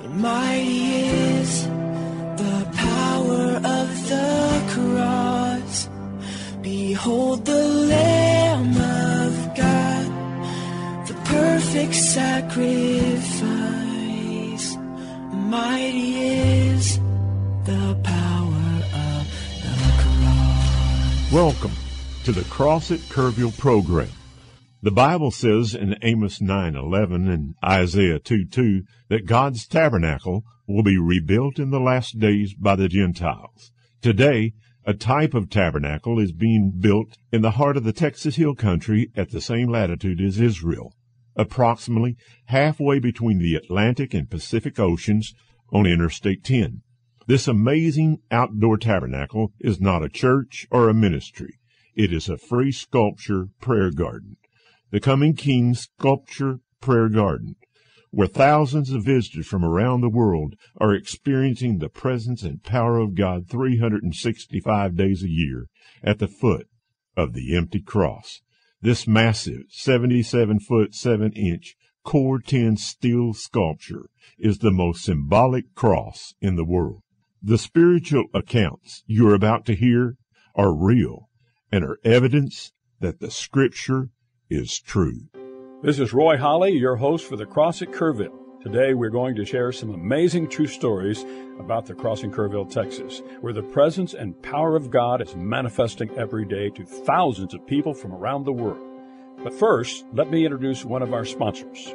Mighty is the power of the cross. Behold the Lamb of God, the perfect sacrifice. Mighty is the power of the cross. Welcome to the Cross at Kerrville program. The Bible says in Amos 9:11 and Isaiah 2:2 that God's tabernacle will be rebuilt in the last days by the Gentiles. Today, a type of tabernacle is being built in the heart of the Texas Hill Country at the same latitude as Israel, approximately halfway between the Atlantic and Pacific Oceans on Interstate 10. This amazing outdoor tabernacle is not a church or a ministry. It is a free sculpture prayer garden. The Coming King Sculpture Prayer Garden, where thousands of visitors from around the world are experiencing the presence and power of God 365 days a year at the foot of the empty cross. This massive 77-foot 7-inch Core 10 steel sculpture is the most symbolic cross in the world. The spiritual accounts you are about to hear are real and are evidence that the Scripture is true. This is Roy Holly, your host for the Cross at Kerrville. Today we're going to share some amazing true stories about the Cross in Kerrville, Texas, where the presence and power of God is manifesting every day to thousands of people from around the world. But first, let me introduce one of our sponsors.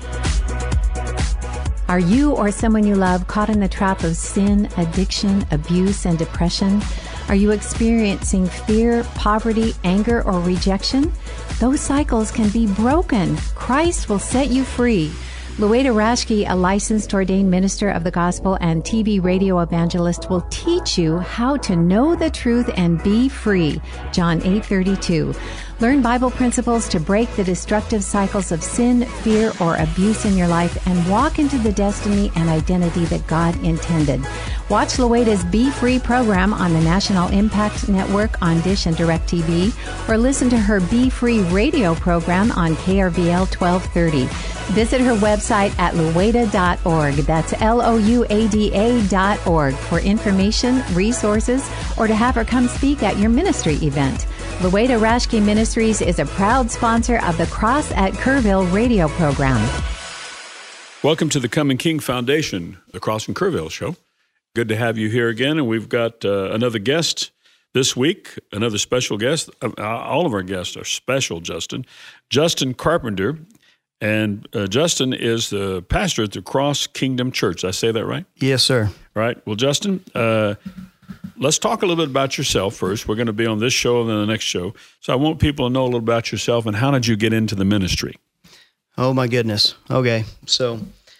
Are you or someone you love caught in the trap of sin, addiction, abuse, and depression? Are you experiencing fear, poverty, anger, or rejection? Those cycles can be broken. Christ will set you free. Lueda Rashke, a licensed ordained minister of the gospel and TV radio evangelist, will teach you how to know the truth and be free. John 8:32. Learn Bible principles to break the destructive cycles of sin, fear, or abuse in your life and walk into the destiny and identity that God intended. Watch Lueda's Be Free program on the National Impact Network on Dish and DirecTV, or listen to her Be Free radio program on KRVL 1230. Visit her website at lueda.org. That's LOUADA.org for information, resources, or to have her come speak at your ministry event. Lueda Rashke Ministries is a proud sponsor of the Cross at Kerrville radio program. Welcome to the Coming King Foundation, the Cross in Kerrville show. Good to have you here again, and we've got another guest this week, another special guest. All of our guests are special, Justin Carpenter. And Justin is the pastor at the Cross Kingdom Church. Did I say that right? Yes, sir. Right. Well, Justin, let's talk a little bit about yourself first. We're going to be on this show and then the next show. So I want people to know a little about yourself and how did you get into the ministry? Oh, my goodness. Okay. So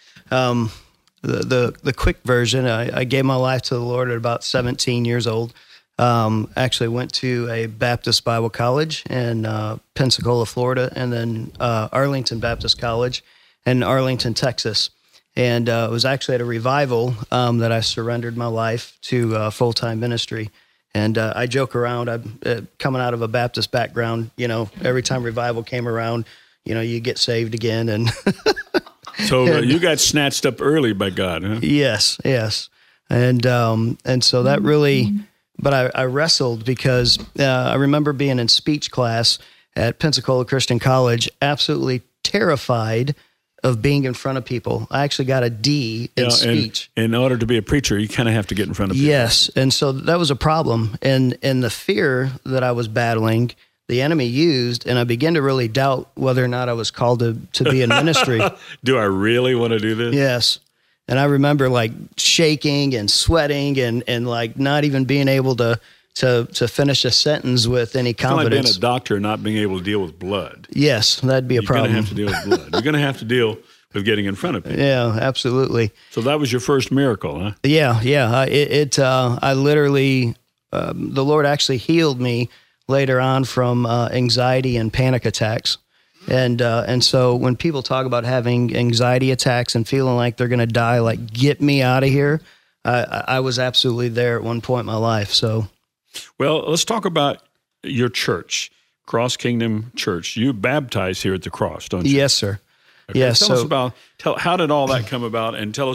the quick version, I gave my life to the Lord at about 17 years old. Actually went to a Baptist Bible college in Pensacola, Florida, and then Arlington Baptist College in Arlington, Texas. And it was actually at a revival that I surrendered my life to full-time ministry. And I joke around, I'm coming out of a Baptist background, every time revival came around, you get saved again. And So you got snatched up early by God, huh? Yes. And so that really... But I wrestled because I remember being in speech class at Pensacola Christian College, absolutely terrified of being in front of people. I actually got a D in speech. In order to be a preacher, you kind of have to get in front of people. Yes, and so that was a problem. And the fear that I was battling, the enemy used, and I began to really doubt whether or not I was called to be in ministry. Do I really want to do this? Yes. And I remember like shaking and sweating and like not even being able to finish a sentence with any confidence. It's like being a doctor and not being able to deal with blood. Yes, that'd be a problem. You're going to have to deal with blood. You're going to have to deal with getting in front of people. Yeah, absolutely. So that was your first miracle, huh? Yeah. I literally, the Lord actually healed me later on from anxiety and panic attacks. And so when people talk about having anxiety attacks and feeling like they're going to die, like, get me out of here, I was absolutely there at one point in my life. So, well, let's talk about your church, Cross Kingdom Church. You baptize here at the Cross, don't you? Yes, sir. Okay. Yes. Tell us about how did all that come about, and tell us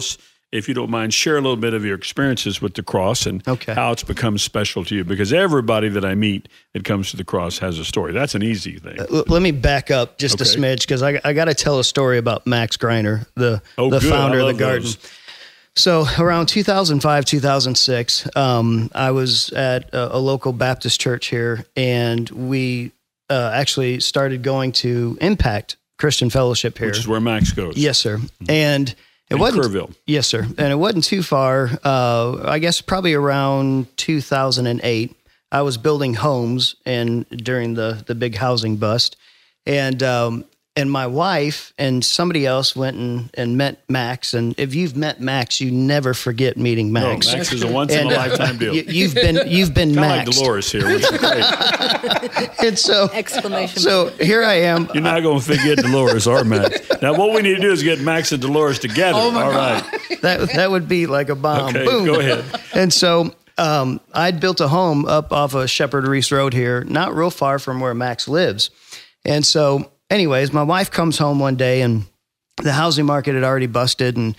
if you don't mind, share a little bit of your experiences with the cross and Okay. how it's become special to you. Because everybody that I meet that comes to the cross has a story. That's an easy thing. Let me back up just a Okay. smidge because I got to tell a story about Max Greiner, the Good. founder I of the love garden. those. So around 2005, 2006, I was at a local Baptist church here, and we actually started going to Impact Christian Fellowship here. Which is where Max goes. Yes, sir. And it In wasn't Kerrville. Yes, sir. And it wasn't too far. I guess probably around 2008. I was building homes and during the big housing bust, and my wife and somebody else went and met Max. And if you've met Max, you never forget meeting No, Max. Max is a once in a lifetime deal. You've been Kind of like Maxed. Dolores here, which is great. And so Exclamation. So here I am. You're not going to forget Dolores or Max. Now, what we need to do is get Max and Dolores together. Oh, my All God. right. That would be like a bomb. Okay, Boom. go ahead. And so I'd built a home up off of Shepherd Reese Road here, not real far from where Max lives. And so, anyways, my wife comes home one day, and the housing market had already busted, and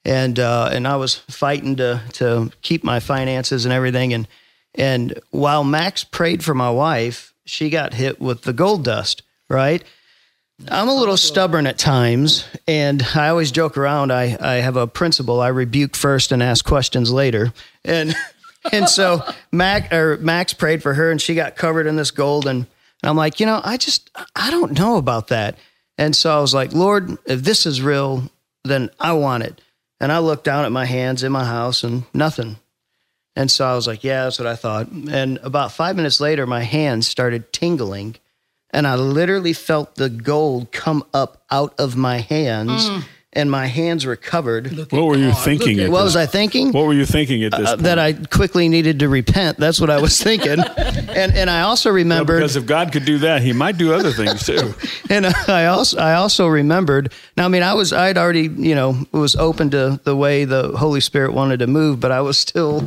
I was fighting to keep my finances and everything. And while Max prayed for my wife, she got hit with the gold dust. Right. I'm a little stubborn at times, and I always joke around. I have a principle: I rebuke first and ask questions later. And so Max prayed for her, and she got covered in this gold. And I'm like, I don't know about that. And so I was like, Lord, if this is real, then I want it. And I looked down at my hands in my house, and nothing. And so I was like, yeah, that's what I thought. And about 5 minutes later, my hands started tingling. And I literally felt the gold come up out of my hands, and my hands were covered. What were you thinking? What was I thinking? What were you thinking at this point? That I quickly needed to repent. That's what I was thinking. And I also Well, remembered, because if God could do that, He might do other things too. and I also remembered. Now, I mean, I'd already, was open to the way the Holy Spirit wanted to move, but I was still,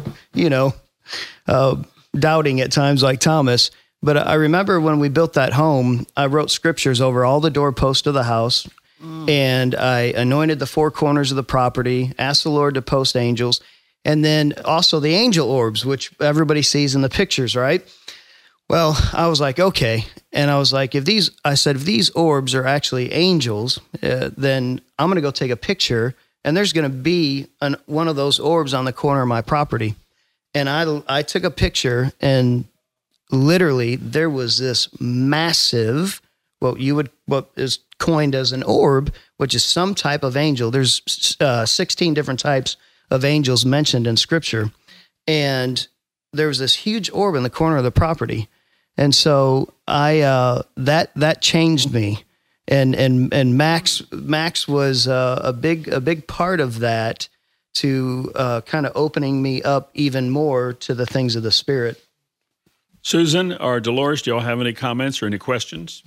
doubting at times, like Thomas. But I remember when we built that home, I wrote scriptures over all the doorposts of the house, and I anointed the four corners of the property, asked the Lord to post angels, and then also the angel orbs, which everybody sees in the pictures, right? Well, I was like, okay. And I was like, if these orbs are actually angels, then I'm going to go take a picture, and there's going to be one of those orbs on the corner of my property. And I took a picture, and literally there was this massive, what is coined as an orb, which is some type of angel. There's 16 different types of angels mentioned in scripture. And there was this huge orb in the corner of the property. And so that changed me. And Max was a big part of that, to kind of opening me up even more to the things of the Spirit. Susan or Dolores, do y'all have any comments or any questions?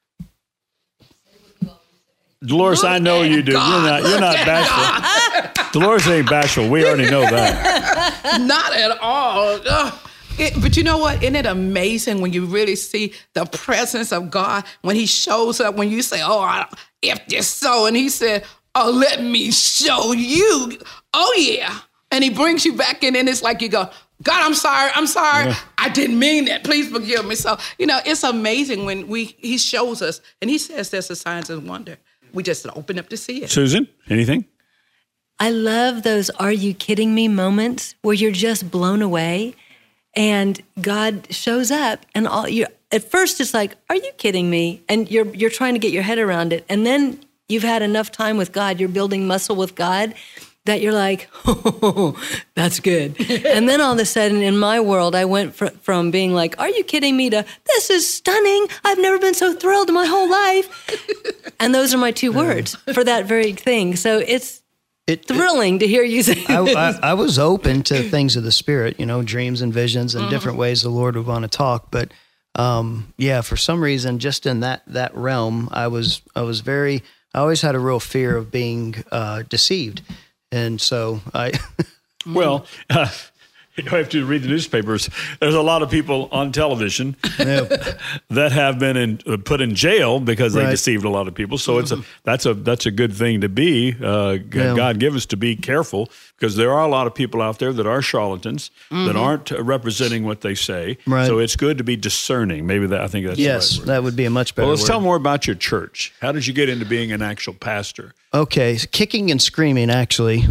Dolores, I know you do. You're not bashful. Dolores ain't bashful. We already know that. Not at all. Ugh. But you know what? Isn't it amazing when you really see the presence of God, when He shows up, when you say, oh, if this so, and He said, oh, let me show you. Oh, yeah. And He brings you back in, and it's like you go, God, I'm sorry. Yeah. I didn't mean that. Please forgive me. So, it's amazing when He shows us, and He says there's a signs and wonder. We just open up to see it. Susan, anything? I love those "are you kidding me" moments where you're just blown away, and God shows up, and at first it's like, "Are you kidding me?" And you're trying to get your head around it, and then you've had enough time with God, you're building muscle with God, that you're like, "Oh, that's good." And then all of a sudden, in my world, I went from being like, "Are you kidding me?" to "This is stunning. I've never been so thrilled in my whole life." And those are my two words for that very thing. So it's thrilling to hear you say this. I was open to things of the Spirit, dreams and visions and different ways the Lord would want to talk. But for some reason, just in that realm, I always had a real fear of being deceived. And so Well, You don't have to read the newspapers. There's a lot of people on television that have been put in jail because they deceived a lot of people. So that's a good thing to be. God give us to be careful, because there are a lot of people out there that are charlatans that aren't representing what they say. Right. So it's good to be discerning. Maybe I think that's the right word. That would be a much better Well, let's word. tell more about your church. How did you get into being an actual pastor? Okay, kicking and screaming, actually.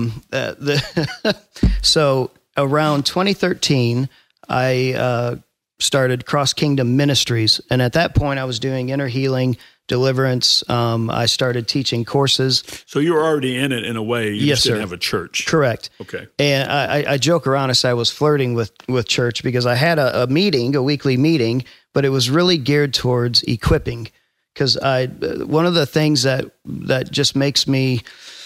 So around 2013, I started Cross Kingdom Ministries. And at that point, I was doing inner healing, deliverance. I started teaching courses. So you were already in it in a way. You Yes, just didn't sir. have a church. Correct. Okay. And I joke around and say I was flirting with church, because I had a meeting, a weekly meeting, but it was really geared towards equipping. Because one of the things that just makes me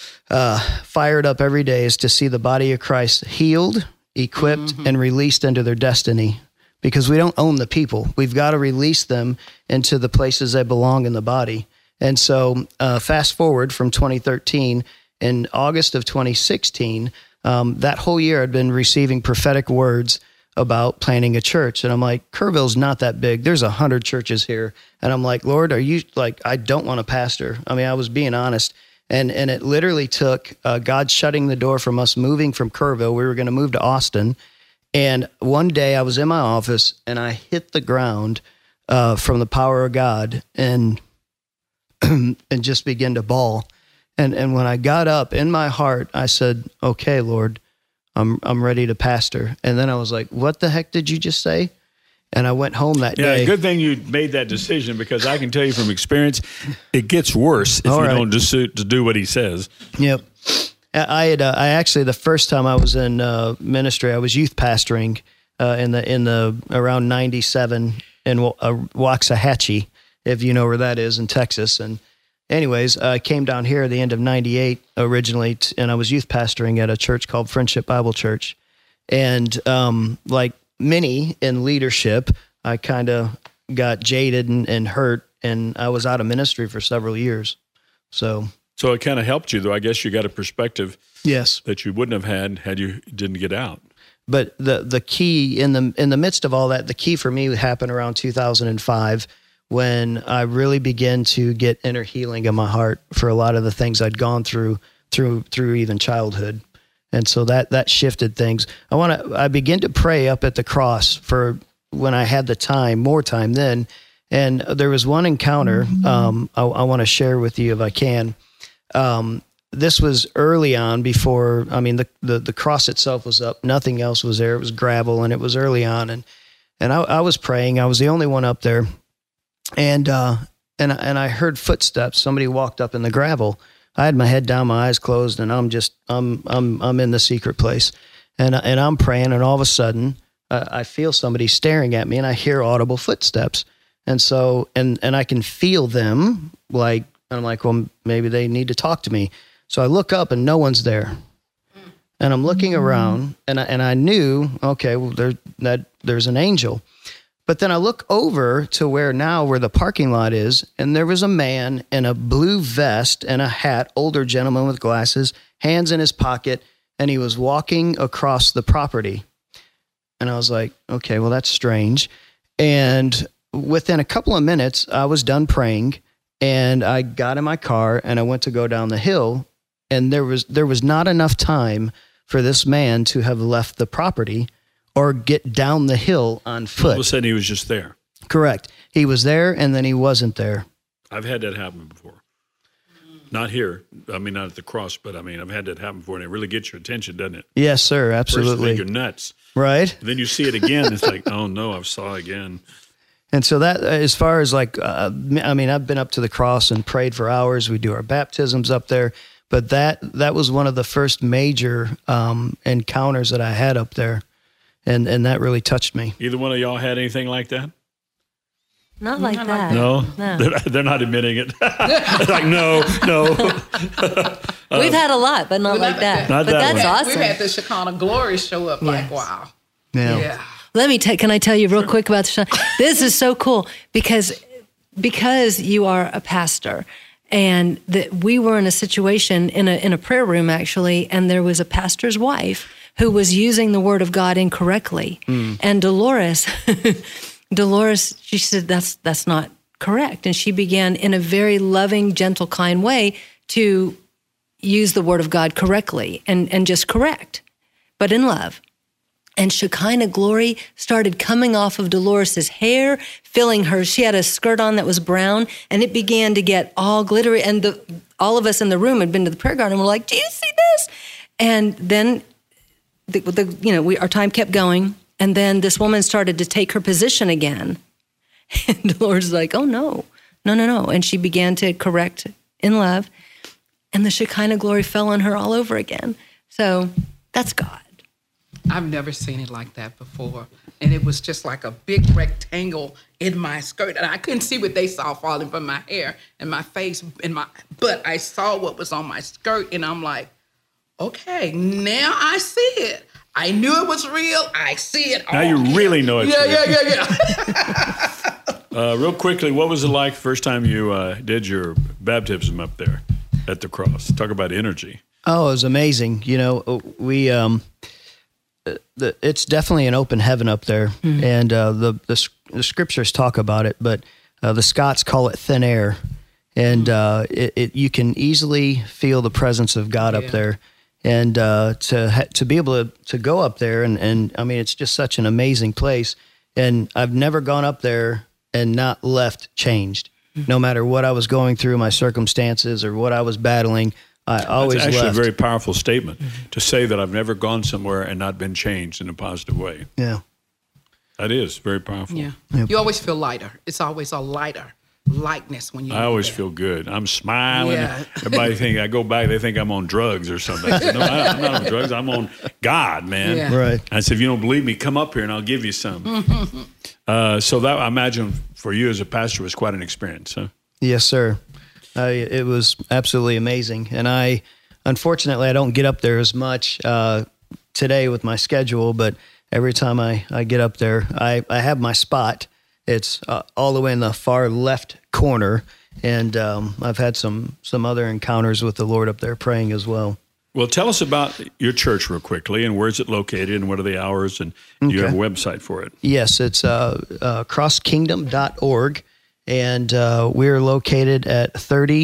fired up every day is to see the body of Christ healed, equipped, and released into their destiny. Because we don't own the people. We've got to release them into the places they belong in the body. And so fast forward from 2013, in August of 2016, that whole year I'd been receiving prophetic words about planning a church. And I'm like, Kerrville's not that big. There's 100 churches here. And I'm like, Lord, are you like, I don't want a pastor. I mean, I was being honest. And it literally took God shutting the door from us moving from Kerrville. We were going to move to Austin. And one day I was in my office and I hit the ground from the power of God and just began to bawl. And when I got up in my heart, I said, okay, Lord, I'm ready to pastor. And then I was like, what the heck did you just say? And I went home that day. Yeah, good thing you made that decision, because I can tell you from experience, it gets worse if you don't just to do what he says. Yep. I actually, the first time I was in ministry, I was youth pastoring in the around 97 in Waxahachie, if you know where that is in Texas. And anyways, I came down here at the end of 98 originally, and I was youth pastoring at a church called Friendship Bible Church. And like many in leadership, I kind of got jaded and hurt, and I was out of ministry for several years. So it kind of helped you, though. I guess you got a perspective yes, that you wouldn't have had you didn't get out. But the key in the midst of all that, the key for me happened around 2005, when I really began to get inner healing in my heart for a lot of the things I'd gone through even childhood. And so that shifted things. I began to pray up at the cross for when I had the time, more time then. And there was one encounter I want to share with you if I can. This was early on before, I mean, the cross itself was up. Nothing else was there. It was gravel, and it was early on. And I was praying. I was the only one up there. And I heard footsteps. Somebody walked up in the gravel. I had my head down, my eyes closed, and I'm in the secret place. And I'm praying, and all of a sudden, I feel somebody staring at me, and I hear audible footsteps. And so, and I can feel them, like, and I'm like, well, maybe they need to talk to me. So I look up and no one's there. And I'm looking around, and I knew, okay, well, there's an angel. But then I look over to where the parking lot is, and there was a man in a blue vest and a hat, older gentleman with glasses, hands in his pocket, and he was walking across the property. And I was like, okay, well, that's strange. And within a couple of minutes, I was done praying, and I got in my car and I went to go down the hill, and there was not enough time for this man to have left the property or get down the hill on foot. All of a sudden, he was just there. Correct. He was there, and then he wasn't there. I've had that happen before. Not here. I mean, not at the cross, but I mean, I've had that happen before, and it really gets your attention, doesn't it? Yes, sir. First you Absolutely. think you're nuts. Right. Then you see it again. It's like, oh no, I saw it again. And so that, as far as like, I mean, I've been up to the cross and prayed for hours. We do our baptisms up there, but that was one of the first major encounters that I had up there, and that really touched me. Either one of y'all had anything like that? Not like that. No, No. They're not admitting it. Like, no. We've had a lot, but not like that. Not But that that's one. awesome. We've had the Shekinah glory show up. Like, Yes. wow. Yeah. Let me can I tell you real quick about the Shekinah? This is so cool because you are a pastor, and that we were in a situation in a prayer room actually, and there was a pastor's wife who was using the word of God incorrectly. And Dolores, she said, that's not correct. And she began in a very loving, gentle, kind way to use the word of God correctly and just correct, but in love. And Shekinah glory started coming off of Dolores's hair, filling her. She had a skirt on that was brown, and it began to get all glittery. And all of us in the room had been to the prayer garden, and we're like, "Do you see this?" And then, our time kept going. And then this woman started to take her position again, and Dolores was like, "Oh no!" And she began to correct in love, and the Shekinah glory fell on her all over again. So that's God. I've never seen it like that before. And it was just like a big rectangle in my skirt. And I couldn't see what they saw falling from my hair and my face, but I saw what was on my skirt. And I'm like, okay, now I see it. I knew it was real. I see it all. Now you really know it's real. Yeah. Real quickly, what was it like the first time you did your baptism up there at the cross? Talk about energy. Oh, it was amazing. It's definitely an open heaven up there, and the scriptures talk about it, but the Scots call it thin air, and you can easily feel the presence of God up there, and to be able to go up there, and I mean, it's just such an amazing place, and I've never gone up there and not left changed, no matter what I was going through, my circumstances or what I was battling. I always left. That's actually a very powerful statement to say that I've never gone somewhere and not been changed in a positive way. Yeah. That is very powerful. Yeah. You always feel lighter. It's always a lighter lightness when you I always feel good. I'm smiling. Yeah. Everybody think I go back, they think I'm on drugs or something. I said, no, I'm not on drugs. I'm on God, man. Yeah. Right. I said, if you don't believe me, come up here and I'll give you some. So that, I imagine, for you as a pastor was quite an experience, huh? Yes, sir. It was absolutely amazing. And unfortunately, I don't get up there as much today with my schedule, but every time I get up there, I have my spot. It's all the way in the far left corner, and I've had some other encounters with the Lord up there praying as well. Well, tell us about your church real quickly, and where's it located, and what are the hours, and you have a website for it. Yes, it's crosskingdom.org. And we're located at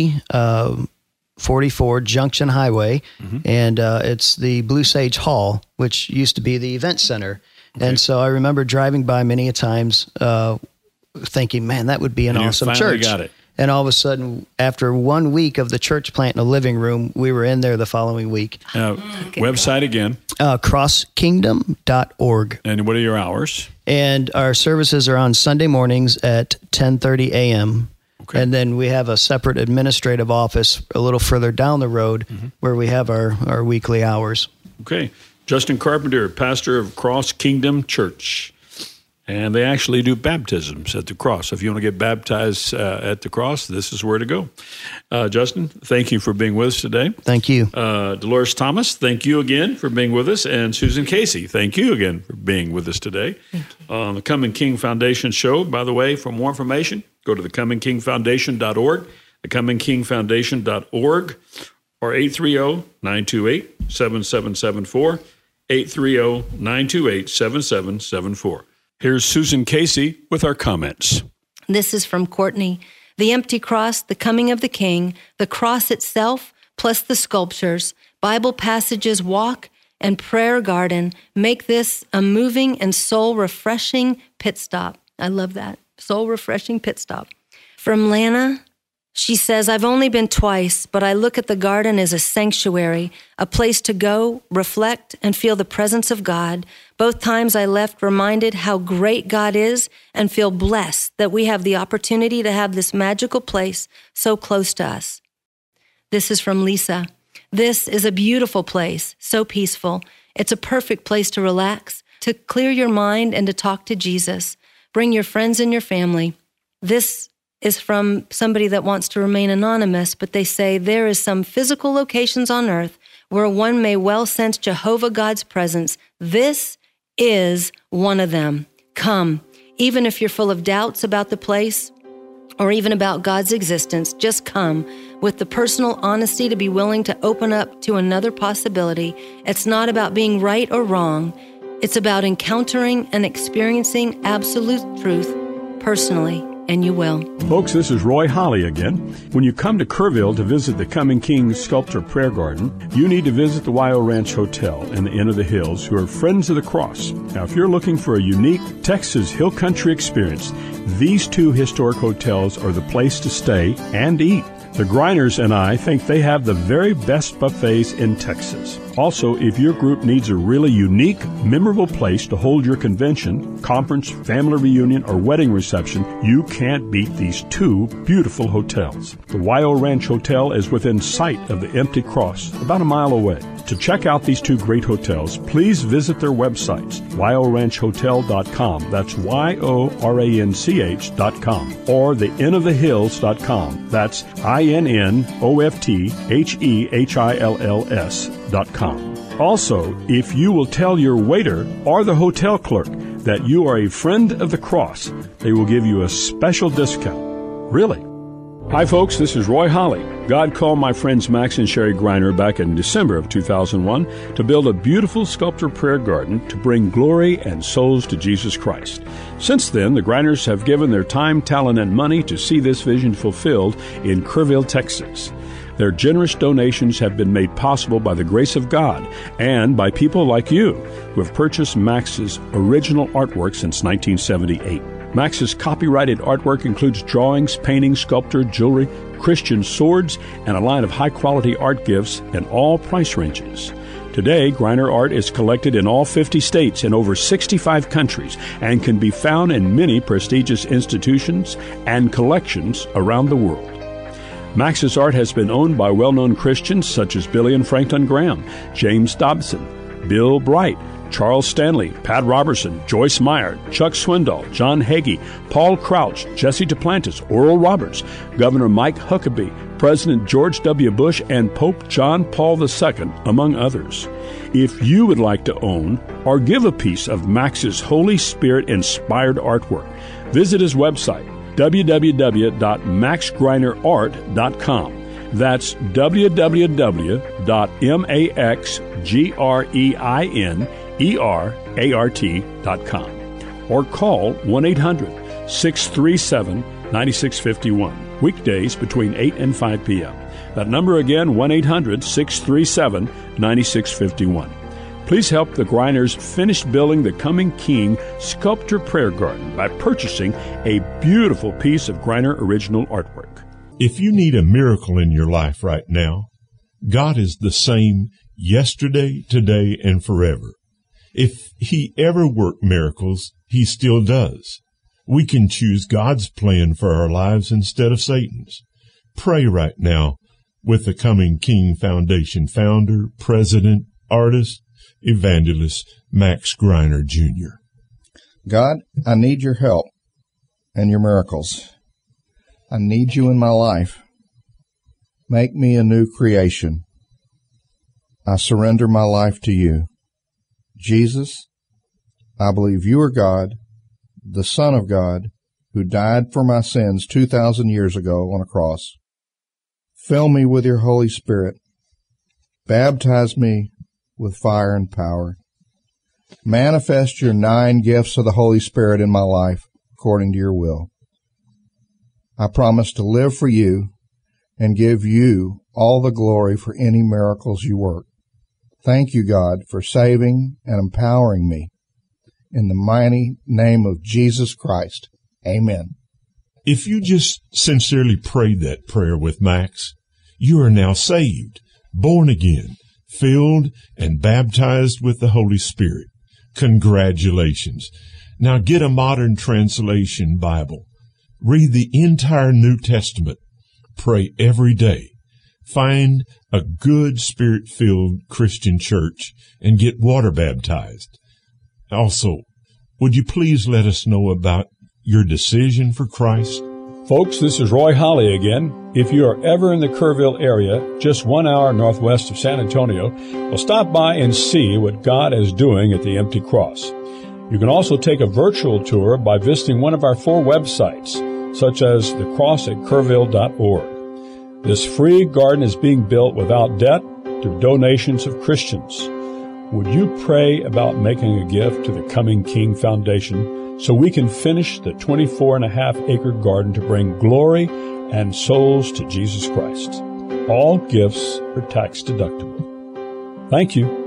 3044 Junction Highway, and it's the Blue Sage Hall, which used to be the event center. Okay. And so I remember driving by many a times thinking, man, that would be an awesome church. Got it. And all of a sudden, after 1 week of the church plant in a living room, we were in there the following week. Website again? crosskingdom.org. And what are your hours? And our services are on Sunday mornings at 10:30 a.m. Okay. And then we have a separate administrative office a little further down the road where we have our weekly hours. Okay. Justin Carpenter, pastor of Cross Kingdom Church. And they actually do baptisms at the cross. If you want to get baptized at the cross, this is where to go. Justin, thank you for being with us today. Thank you. Dolores Thomas, thank you again for being with us. And Susan Casey, thank you again for being with us today. On the Coming King Foundation show, by the way, for more information, go to thecomingkingfoundation.org, thecomingkingfoundation.org, or 830-928-7774, 830-928-7774. Here's Susan Casey with our comments. This is from Courtney. The empty cross, the coming of the King, the cross itself, plus the sculptures, Bible passages, walk, and prayer garden make this a moving and soul-refreshing pit stop. I love that. Soul-refreshing pit stop. From Lana, she says, I've only been twice, but I look at the garden as a sanctuary, a place to go, reflect, and feel the presence of God. Both times I left reminded how great God is and feel blessed that we have the opportunity to have this magical place so close to us. This is from Lisa. This is a beautiful place, so peaceful. It's a perfect place to relax, to clear your mind, and to talk to Jesus. Bring your friends and your family. This is from somebody that wants to remain anonymous, but they say there is some physical locations on earth where one may well sense Jehovah God's presence. This is one of them. Come, even if you're full of doubts about the place or even about God's existence, just come with the personal honesty to be willing to open up to another possibility. It's not about being right or wrong. It's about encountering and experiencing absolute truth personally, and you will. Folks, this is Roy Holly again. When you come to Kerrville to visit the Coming King Sculpture Prayer Garden, you need to visit the Wyo Ranch Hotel and the Inn of the Hills, who are Friends of the Cross. Now, if you're looking for a unique Texas Hill Country experience, these two historic hotels are the place to stay and eat. The Greiners and I think they have the very best buffets in Texas. Also, if your group needs a really unique, memorable place to hold your convention, conference, family reunion, or wedding reception, you can't beat these two beautiful hotels. The Wyo Ranch Hotel is within sight of the Empty Cross, about a mile away. To check out these two great hotels, please visit their websites, wyoranchhotel.com, that's YORANCH.com, or theinnofthehills.com, that's INNOFTHEHILLS.com. Also, if you will tell your waiter or the hotel clerk that you are a friend of the cross, they will give you a special discount. Really? Hi, folks. This is Roy Holly. God called my friends Max and Sherry Greiner back in December of 2001 to build a beautiful sculpture prayer garden to bring glory and souls to Jesus Christ. Since then, the Greiners have given their time, talent, and money to see this vision fulfilled in Kerrville, Texas. Their generous donations have been made possible by the grace of God and by people like you who have purchased Max's original artwork since 1978. Max's copyrighted artwork includes drawings, paintings, sculpture, jewelry, Christian swords, and a line of high-quality art gifts in all price ranges. Today, Greiner art is collected in all 50 states in over 65 countries and can be found in many prestigious institutions and collections around the world. Max's art has been owned by well-known Christians such as Billy and Franklin Graham, James Dobson, Bill Bright, Charles Stanley, Pat Robertson, Joyce Meyer, Chuck Swindoll, John Hagee, Paul Crouch, Jesse Duplantis, Oral Roberts, Governor Mike Huckabee, President George W. Bush, and Pope John Paul II, among others. If you would like to own or give a piece of Max's Holy Spirit-inspired artwork, visit his website, www.maxgreinerart.com. That's www.maxgreinerart.com. Or call 1-800-637-9651. Weekdays between 8 and 5 p.m. That number again, 1-800-637-9651. Please help the Greiners finish building the Coming King Sculpture Prayer Garden by purchasing a beautiful piece of Greiner original artwork. If you need a miracle in your life right now, God is the same yesterday, today, and forever. If He ever worked miracles, He still does. We can choose God's plan for our lives instead of Satan's. Pray right now with the Coming King Foundation founder, president, artist, evangelist, Max Greiner, Jr. God, I need your help and your miracles. I need you in my life. Make me a new creation. I surrender my life to you. Jesus, I believe you are God, the Son of God, who died for my sins 2,000 years ago on a cross. Fill me with your Holy Spirit. Baptize me with fire and power. Manifest your 9 gifts of the Holy Spirit in my life according to your will. I promise to live for you and give you all the glory for any miracles you work. Thank you, God, for saving and empowering me. In the mighty name of Jesus Christ. Amen. If you just sincerely prayed that prayer with Max, you are now saved, born again, filled and baptized with the Holy Spirit. Congratulations. Now get a modern translation Bible. Read the entire New Testament. Pray every day. Find a good Spirit-filled Christian church and get water baptized. Also, would you please let us know about your decision for Christ? Folks, this is Roy Holly again. If you are ever in the Kerrville area, just 1 hour northwest of San Antonio, well, stop by and see what God is doing at the Empty Cross. You can also take a virtual tour by visiting one of our 4 websites, such as the cross at Kerrville.org. This free garden is being built without debt through donations of Christians. Would you pray about making a gift to the Coming King Foundation so we can finish the 24.5-acre garden to bring glory and souls to Jesus Christ? All gifts are tax deductible. Thank you.